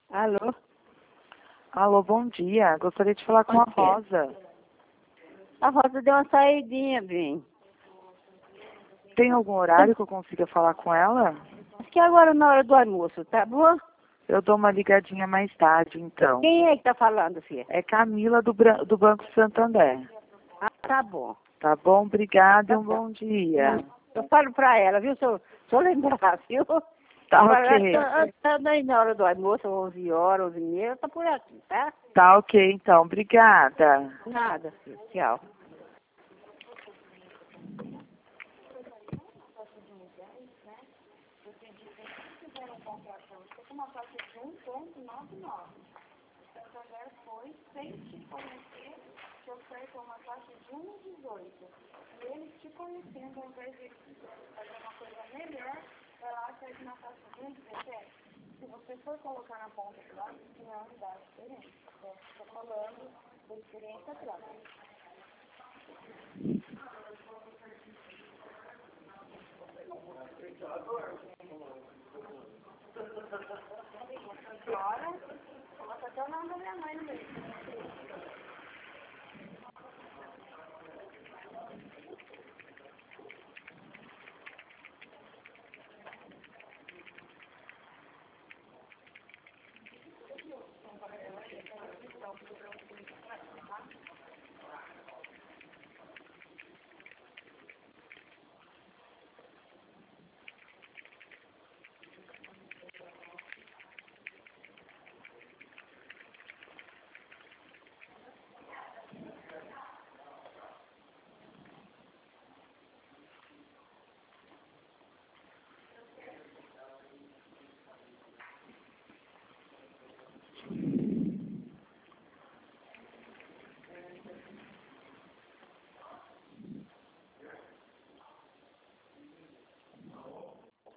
Alô? Alô, bom dia. Gostaria de falar com a Bom dia. Rosa. A Rosa deu uma saidinha, bem. Tem algum horário que eu consiga falar com ela? Acho que agora na hora do almoço, tá bom? Eu dou uma ligadinha mais tarde, então. Quem é que tá falando, filha? É Camila do Banco Santander. Ah, tá bom. Tá bom? Obrigada e Tá um bom. bom dia. Eu falo pra ela, viu? Se eu lembrar, viu? Tá Agora, ok. tá aí na hora do almoço, 11 horas, 11 e meia, tá por aqui, tá? Tá ok, então. Obrigada. Nada, filha. Tchau.